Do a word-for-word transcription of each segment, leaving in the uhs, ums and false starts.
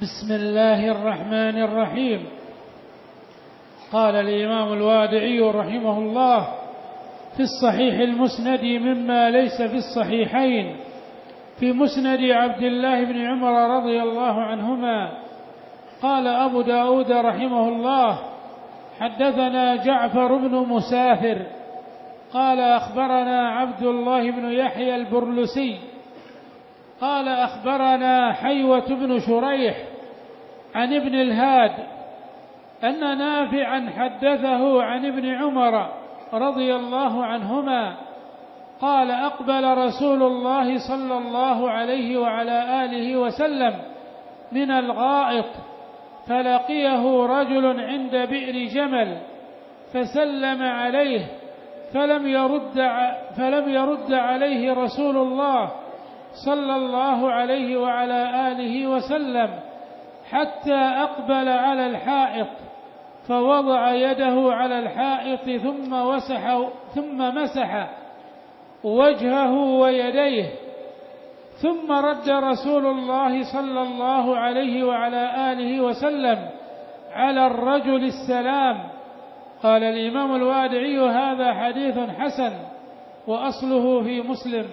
بسم الله الرحمن الرحيم. قال الإمام الوادعي رحمه الله في الصحيح المسند مما ليس في الصحيحين في مسند عبد الله بن عمر رضي الله عنهما. قال أبو داود رحمه الله حدثنا جعفر بن مسافر قال أخبرنا عبد الله بن يحيى البرلسي قال أخبرنا حيوة بن شريح عن ابن الهاد أن نافعا حدثه عن ابن عمر رضي الله عنهما قال أقبل رسول الله صلى الله عليه وعلى آله وسلم من الغائط فلقيه رجل عند بئر جمل فسلم عليه فلم يرد, فلم يرد عليه رسول الله صلى الله عليه وعلى آله وسلم حتى أقبل على الحائط فوضع يده على الحائط ثم وسح ثم مسح وجهه ويديه ثم رد رسول الله صلى الله عليه وعلى آله وسلم على الرجل السلام. قال الإمام الوادعي هذا حديث حسن وأصله في مسلم.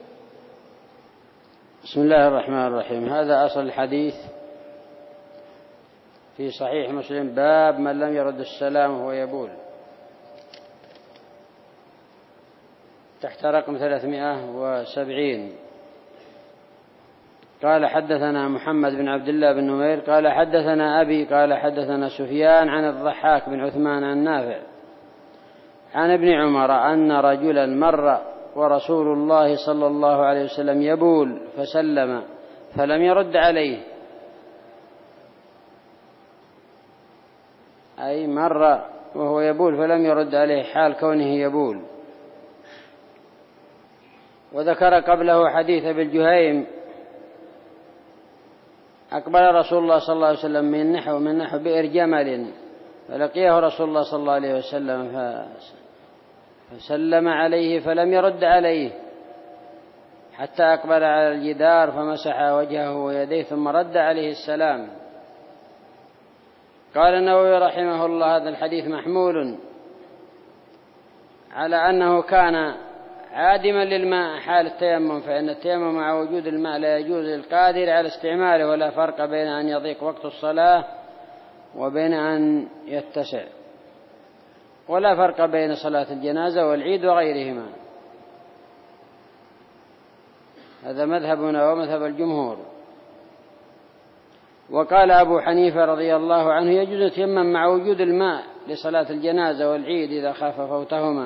بسم الله الرحمن الرحيم. هذا أصل الحديث في صحيح مسلم باب من لم يرد السلام وهو يبول تحت رقم ثلاثمائة وسبعين. قال حدثنا محمد بن عبد الله بن نمير قال حدثنا أبي قال حدثنا سفيان عن الضحاك بن عثمان عن نافع عن ابن عمر أن رجلا مر ورسول الله صلى الله عليه وسلم يبول فسلم فلم يرد عليه، أي مر وهو يبول فلم يرد عليه حال كونه يبول. وذكر قبله حديث بالجهيم أقبل رسول الله صلى الله عليه وسلم من نحو من نحو بئر جمل فلقيه رسول الله صلى الله عليه وسلم فسلم عليه فلم يرد عليه حتى أقبل على الجدار فمسح وجهه ويديه ثم رد عليه السلام. قال النووي رحمه الله هذا الحديث محمول على أنه كان عادما للماء حال التيمم، فإن التيمم مع وجود الماء لا يجوز للقادر على استعماله، ولا فرق بين أن يضيق وقت الصلاة وبين أن يتسع، ولا فرق بين صلاة الجنازة والعيد وغيرهما. هذا مذهبنا ومذهب الجمهور. وقال أبو حنيفة رضي الله عنه يجوز التيمم مع وجود الماء لصلاة الجنازة والعيد إذا خاف فوتهما.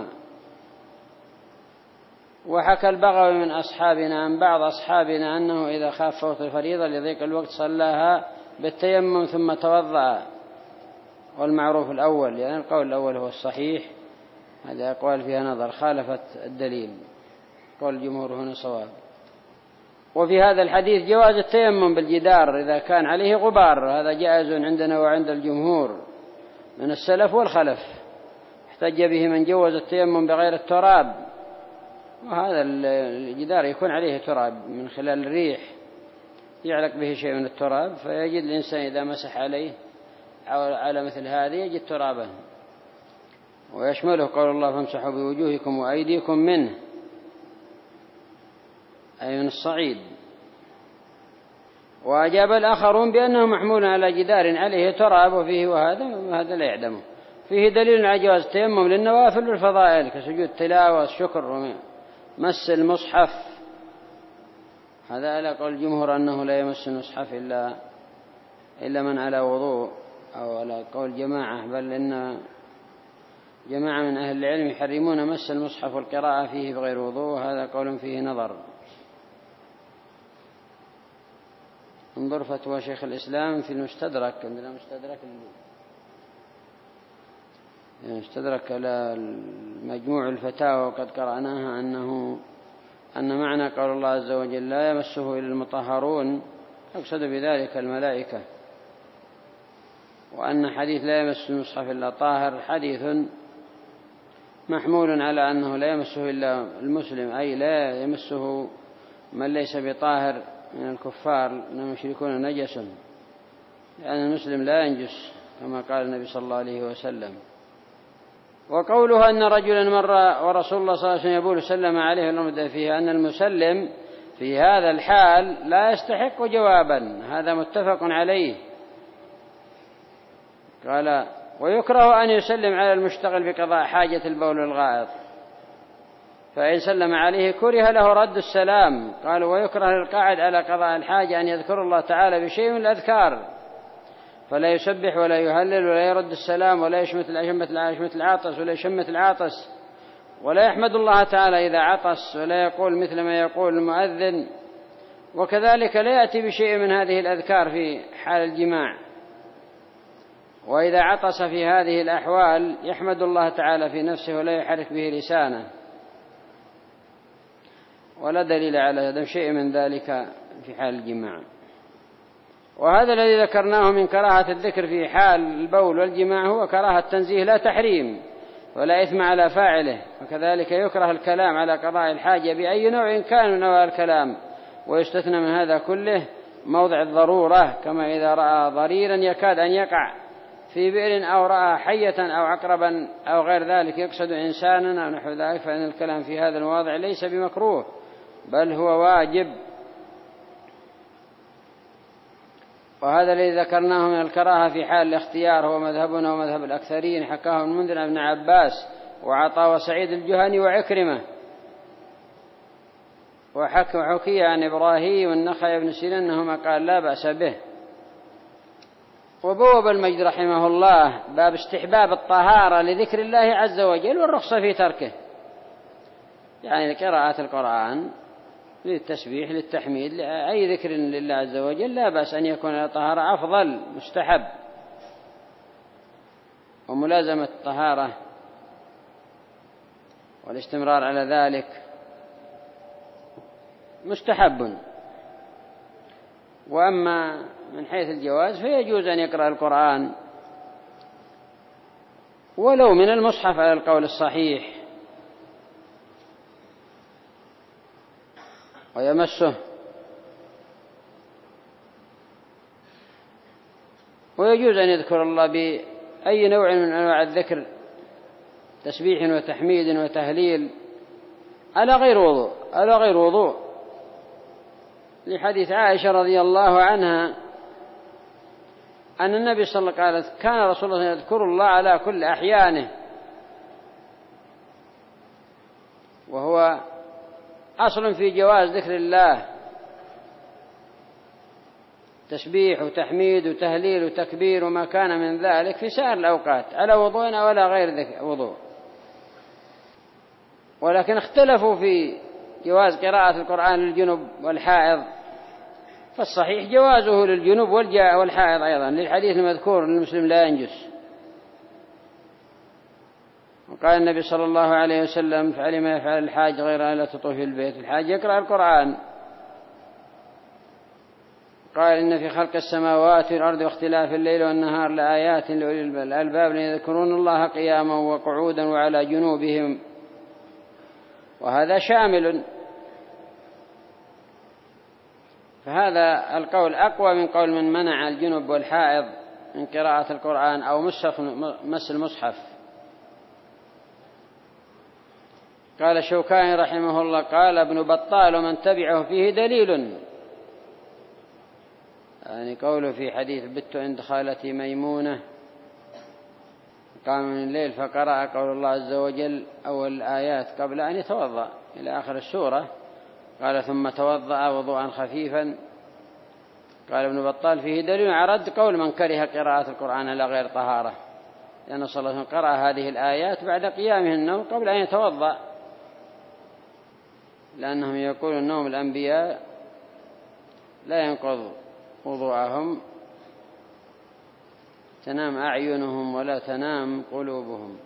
وحكى البغوي من أصحابنا عن بعض أصحابنا أنه إذا خاف فوت الفريضة لضيق الوقت صلاها بالتيمم ثم توضأ، والمعروف الأول، يعني القول الأول هو الصحيح. هذه أقوال فيها نظر خالفت الدليل، قول الجمهور هنا صواب. وفي هذا الحديث جواز التيمم بالجدار إذا كان عليه غبار، هذا جائز عندنا وعند الجمهور من السلف والخلف. احتج به من جوز التيمم بغير التراب، وهذا الجدار يكون عليه تراب من خلال الريح يعلق به شيء من التراب، فيجد الإنسان إذا مسح عليه على مثل هذه يجد ترابا. ويشمله قول الله فامسحوا بوجوهكم وأيديكم منه، أي من الصعيد. وأجاب الآخرون بأنه محمول على جدار عليه تراب وفيه، وهذا هذا لا يعدمه. فيه دليل على جواز التيمم للنوافل والفضائل كسجود التلاوة والشكر ومس المصحف. هذا على قول الجمهور أنه لا يمس المصحف إلا إلا من على وضوء، أو على قول جماعة، بل إن جماعة من أهل العلم يحرمون مس المصحف والقراءة فيه بغير وضوء، هذا قول فيه نظر. انظر فتوى شيخ الإسلام في المستدرك، عندنا مستدرك مستدرك على مجموع الفتاوى، وقد قرأناها أنه أن معنى قول الله عز وجل لا يمسه إلا المطهرون يقصد بذلك الملائكة، وأن حديث لا يمس المصحف إلا طاهر حديث محمول على أنه لا يمسه إلا المسلم، أي لا يمسه من ليس بطاهر من الكفار إنهم يشركون نجسا. لأن المسلم لا ينجس كما قال النبي صلى الله عليه وسلم. وقولها أن رجلا مر ورسول الله صلى الله عليه وسلم يقول سلم عليه ولم فيها أن المسلم في هذا الحال لا يستحق جوابا، هذا متفق عليه. قال ويكره أن يسلم على المشتغل بقضاء حاجة البول والغائط، فإن سلم عليه كره له رد السلام. قالوا ويكره للقاعد على قضاء الحاجة أن يذكر الله تعالى بشيء من الأذكار، فلا يسبح ولا يهلل ولا يرد السلام ولا يشمت يشمت العاطس ولا يشمت العاطس ولا يحمد الله تعالى إذا عطس ولا يقول مثل ما يقول المؤذن، وكذلك لا يأتي بشيء من هذه الأذكار في حال الجماع. وإذا عطس في هذه الأحوال يحمد الله تعالى في نفسه ولا يحرك به لسانه، ولا دليل على هذا شيء من ذلك في حال الجماع. وهذا الذي ذكرناه من كراهة الذكر في حال البول والجماع هو كراهة تنزيه لا تحريم، ولا إثم على فاعله. وكذلك يكره الكلام على قضاء الحاجة بأي نوع كان من نوع الكلام، ويستثنى من هذا كله موضع الضرورة، كما إذا رأى ضريرا يكاد أن يقع في بئر أو رأى حية أو عقربا أو غير ذلك يقصد إنسانا أو نحو ذلك، فإن الكلام في هذا المواضع ليس بمكروه بل هو واجب. وهذا الذي ذكرناه من الكراهة في حال الاختيار هو مذهبنا ومذهب الأكثرين، حكاه المنذر ابن عباس وعطاء وسعيد الجهني وعكرمة، وحكي عن إبراهيم والنخعي بن سيرين أنهما قال لا بأس به. وبوب المجد رحمه الله باب استحباب الطهارة لذكر الله عز وجل والرخصة في تركه، يعني لقراءة القرآن للتسبيح للتحميد لأي ذكر لله عز وجل لا بأس أن يكون الطهارة أفضل مستحب، وملازمة الطهارة والاستمرار على ذلك مستحب. وأما من حيث الجواز فيجوز أن يقرأ القرآن ولو من المصحف على القول الصحيح ويمسه، ويجوز أن يذكر الله بأي نوع من أنواع الذكر تسبيح وتحميد وتهليل على غير وضوء على غير وضوء لحديث عائشة رضي الله عنها أن النبي صلى الله عليه وسلم قال كان رسول الله يذكر الله على كل أحيانه، وهو أصل في جواز ذكر الله تسبيح وتحميد وتهليل وتكبير وما كان من ذلك في سائر الأوقات على وضوء ولا غير وضوء. ولكن اختلفوا في جواز قراءة القرآن للجنب والحائض، فالصحيح جوازه للجنب والحائض أيضا للحديث المذكور المسلم لا ينجس. وقال النبي صلى الله عليه وسلم فعل ما يفعل الحاج غير أن لا تطوف في البيت، الحاج يقرأ القرآن. قال إن في خلق السماوات والأرض واختلاف الليل والنهار لآيات لأولي الألباب يذكرون الله قياما وقعودا وعلى جنوبهم، وهذا شامل. فهذا القول أقوى من قول من منع الجنب والحائض من قراءة القرآن أو مس المصحف. قال الشوكاني رحمه الله قال ابن بطال ومن تبعه فيه دليل، يعني قوله في حديث بت عند خالتي ميمونة قام من الليل فقرأ قول الله عز وجل أول الآيات قبل أن يتوضأ إلى آخر السورة، قال ثم توضأ وضوءا خفيفا. قال ابن بطال فيه دليل على رد قول من كره قراءة القرآن على غير طهارة، لأن صلى الله عليه وسلم قرأ هذه الآيات بعد قيامه النوم قبل أن يتوضأ، لأنهم يقولون النوم الأنبياء لا ينقض وضوءهم، تنام أعينهم ولا تنام قلوبهم.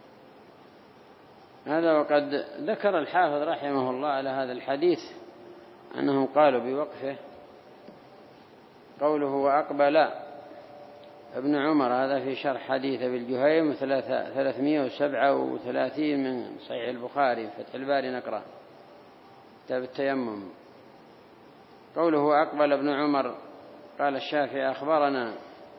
هذا وقد ذكر الحافظ رحمه الله على هذا الحديث أنهم قالوا بوقفه قوله وأقبل ابن عمر، هذا في شرح حديث أبي الجهيم ثلاثمائة وسبعة وثلاثين من صحيح البخاري فتح الباري نقرأ كتاب التيمم. قوله أقبل ابن عمر قال الشافعي أخبرنا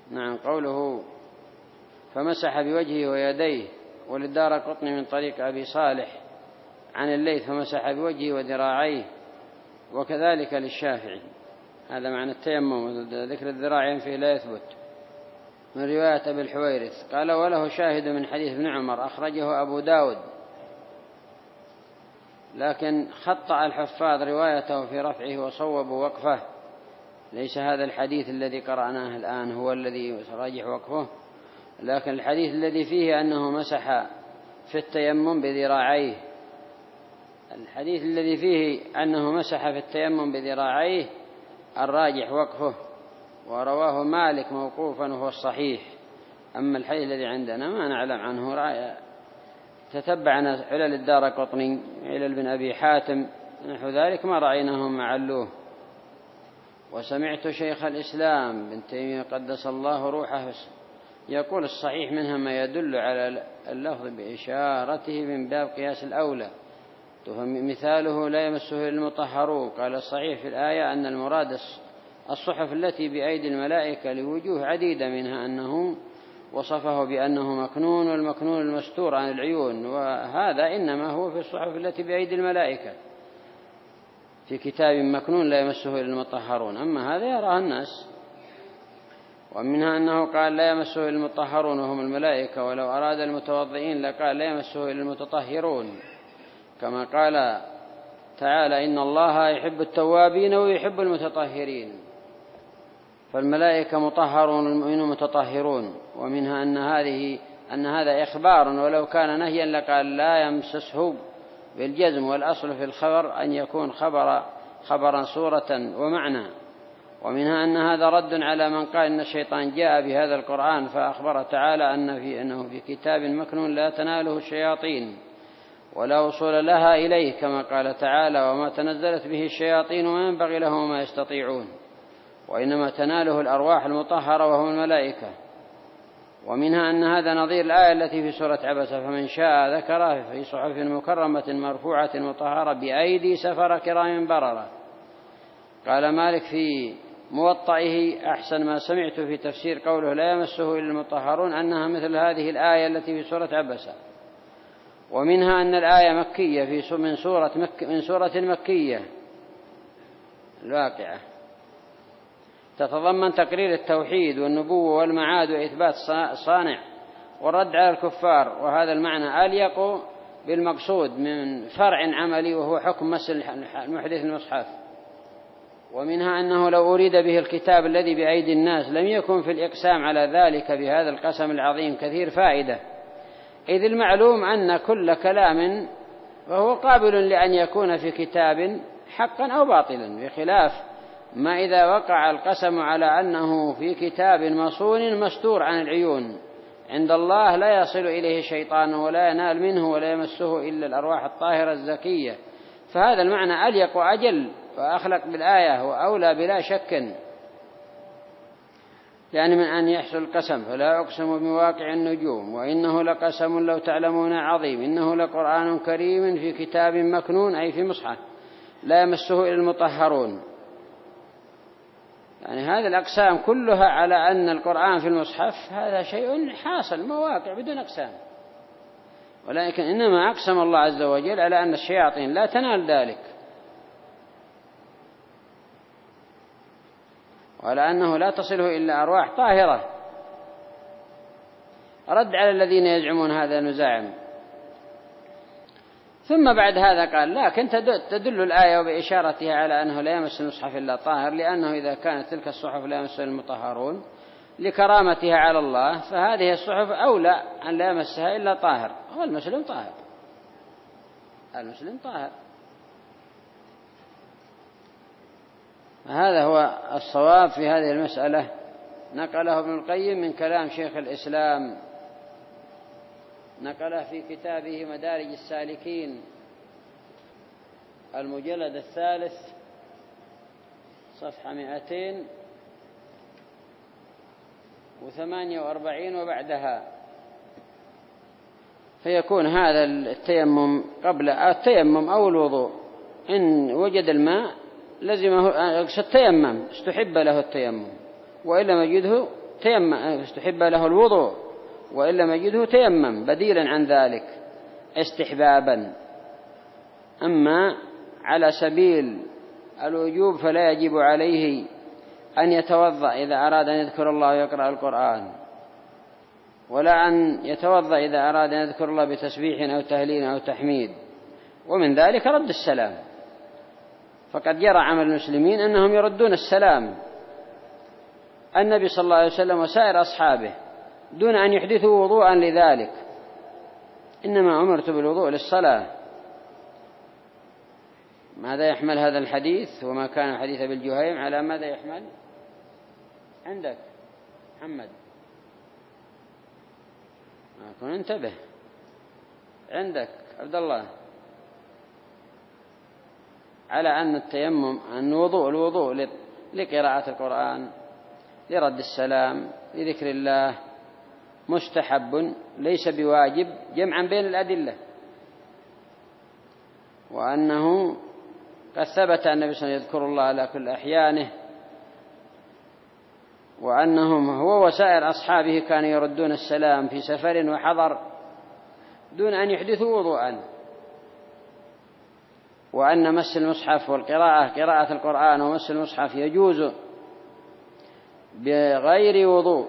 نعم. قوله فمسح بوجهه ويديه، وللدارقطني من طريق أبي صالح عن الليث فمسح بوجهه وذراعيه، وكذلك للشافعي. هذا معنى التيمم، ذكر الذراعين فيه لا يثبت. من رواية أبي الحويرث قال وله شاهد من حديث ابن عمر أخرجه أبو داود، لكن خطأ الحفاظ روايته في رفعه وصوبوا وقفه. ليس هذا الحديث الذي قرأناه الآن هو الذي راجح وقفه، لكن الحديث الذي فيه أنه مسح في التيمم بذراعيه، الحديث الذي فيه أنه مسح في التيمم بذراعيه الراجح وقفه، ورواه مالك موقوفا وهو الصحيح. أما الحديث الذي عندنا ما نعلم عنه، تتبعنا علل الدارقطني علل بن أبي حاتم نحو ذلك ما رأيناهم معلوه. وسمعت شيخ الإسلام ابن تيمية قدس الله روحه يقول الصحيح منها ما يدل على اللفظ بإشارته من باب قياس الأولى، مثاله لا يمسه المطهرون. قال الصحيح في الآية أن المراد الصحف التي بأيدي الملائكة لوجوه عديدة، منها أنه وصفه بأنه مكنون، والمكنون المستور عن العيون، وهذا إنما هو في الصحف التي بأيدي الملائكة في كتاب مكنون لا يمسه المطهرون، أما هذا يراها الناس. ومنها أنه قال لا يمسه المطهرون وهم الملائكة، ولو أراد المتوضئين لقال لا يمسه المتطهرون، كما قال تعالى إن الله يحب التوابين ويحب المتطهرين، فالملائكة مطهرون والمؤمنون متطهرون. ومنها أن هذه أن هذا إخبار، ولو كان نهيا لقال لا يمسسه بالجزم، والأصل في الخبر أن يكون خبر خبرا صورة ومعنى. ومنها أن هذا رد على من قال إن الشيطان جاء بهذا القرآن فأخبر تعالى أن في أنه في كتاب مكنون لا تناله الشياطين ولا وصول لها إليه، كما قال تعالى وما تنزلت به الشياطين وما ينبغي لهم ما يستطيعون، وإنما تناله الأرواح المطهرة وهم الملائكة. ومنها أن هذا نظير الآية التي في سورة عبسة فمن شاء ذكره في صحف مكرمة مرفوعة مطهرة بأيدي سفر كرام بررة. قال مالك في موطئه أحسن ما سمعت في تفسير قوله لا يمسه إلا المطهرون أنها مثل هذه الآية التي في سورة عبسة. ومنها أن الآية مكية في من سورة مك من سورة مكية الواقعة، تتضمن تقرير التوحيد والنبوة والمعاد وإثبات صانع والرد على الكفار، وهذا المعنى أليق بالمقصود من فرع عملي وهو حكم مس المحدث المصحف. ومنها أنه لو أريد به الكتاب الذي بأيدي الناس لم يكن في الإقسام على ذلك بهذا القسم العظيم كثير فائدة، إذ المعلوم أن كل كلام وهو قابل لأن يكون في كتاب حقا أو باطلا، بخلاف ما إذا وقع القسم على أنه في كتاب مصون مستور عن العيون عند الله لا يصل إليه شيطان ولا ينال منه ولا يمسه إلا الأرواح الطاهرة الزكية، فهذا المعنى أليق وأجل وأخلق بالآية وأولى بلا شك، يعني من أن يحصل القسم فلا أقسم بمواقع النجوم وإنه لقسم لو تعلمون عظيم إنه لقرآن كريم في كتاب مكنون أي في مصحف لا يمسه إلا المطهرون. يعني هذه الأقسام كلها على أن القرآن في المصحف هذا شيء حاصل مواقع بدون أقسام، ولكن إنما أقسم الله عز وجل على أن الشياطين لا تنال ذلك، وعلى أنه لا تصله إلا أرواح طاهرة. رد على الذين يزعمون هذا المزاعم. ثم بعد هذا قال لكن تدل الآية وبإشارتها على أنه لا يمس المصحف إلا طاهر، لأنه إذا كانت تلك الصحف لا يمسها المطهرون لكرامتها على الله فهذه الصحف أولى أن لا يمسها إلا طاهر، هو المسلم طاهر، المسلم طاهر. هذا هو الصواب في هذه المسألة، نقله ابن القيم من كلام شيخ الإسلام، نقله في كتابه مدارج السالكين المجلد الثالث صفحة مئتين وثمانية وأربعين وبعدها. فيكون هذا التيمم قبل التيمم أو الوضوء إن وجد الماء لزمه التيمم، استحب له التيمم، وإن لم يجده تيمم، استحب له الوضوء، وإن لم يجده تيمم بديلا عن ذلك استحبابا. أما على سبيل الوجوب فلا يجب عليه أن يتوضأ إذا أراد أن يذكر الله ويقرأ القرآن، ولا أن يتوضأ إذا أراد أن يذكر الله بتسبيح أو تهليل أو تحميد. ومن ذلك رد السلام، فقد جرى عمل المسلمين أنهم يردون السلام النبي صلى الله عليه وسلم وسائر أصحابه دون أن يحدثوا وضوءا لذلك، إنما أمرت بالوضوء للصلاة. ماذا يحمل هذا الحديث؟ وما كان حديث بالجهيم على ماذا يحمل؟ عندك محمد كن انتبه، عندك عبد الله، على أن التيمم أن وضوء الوضوء لقراءة القرآن، لرد السلام، لذكر الله مستحب ليس بواجب، جمعا بين الأدلة، وأنه قد ثبت أن النبي صلى الله عليه وسلم يذكر الله على كل أحيانه، وأنهم هو وسائر أصحابه كانوا يردون السلام في سفر وحضر دون أن يحدثوا وضوءا، وأن مس المصحف والقراءة قراءة القرآن ومس المصحف يجوز بغير وضوء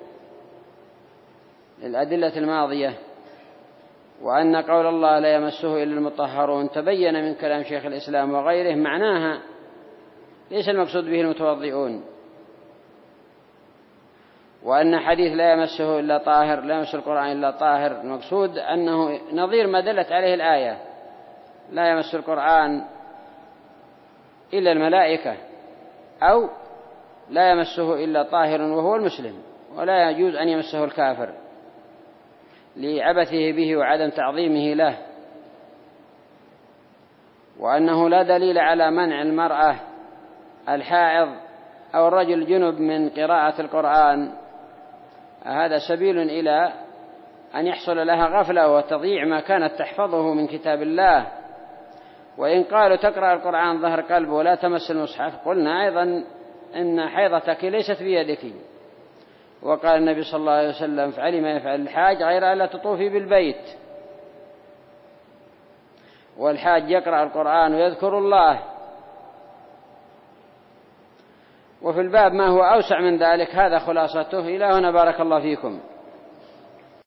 للأدلة الماضية، وأن قول الله لا يمسه إلا المطهرون تبين من كلام شيخ الإسلام وغيره معناها ليس المقصود به المتوضئون، وأن حديث لا يمسه إلا طاهر لا يمس القرآن إلا طاهر المقصود أنه نظير ما دلت عليه الآية لا يمس القرآن إلا الملائكة، أو لا يمسه إلا طاهر وهو المسلم، ولا يجوز أن يمسه الكافر لعبثه به وعدم تعظيمه له، وأنه لا دليل على منع المرأة الحائض أو الرجل الجنب من قراءة القرآن، هذا سبيل إلى أن يحصل لها غفلة وتضيع ما كانت تحفظه من كتاب الله. وإن قالوا تقرأ القرآن ظهر قلب ولا تمس المصحف، قلنا أيضا إن حيضتك ليست بيدك، وقال النبي صلى الله عليه وسلم افعلي ما يفعل الحاج غير ألا تطوفي بالبيت، والحاج يقرأ القرآن ويذكر الله. وفي الباب ما هو أوسع من ذلك، هذا خلاصته. إلى هنا بارك الله فيكم.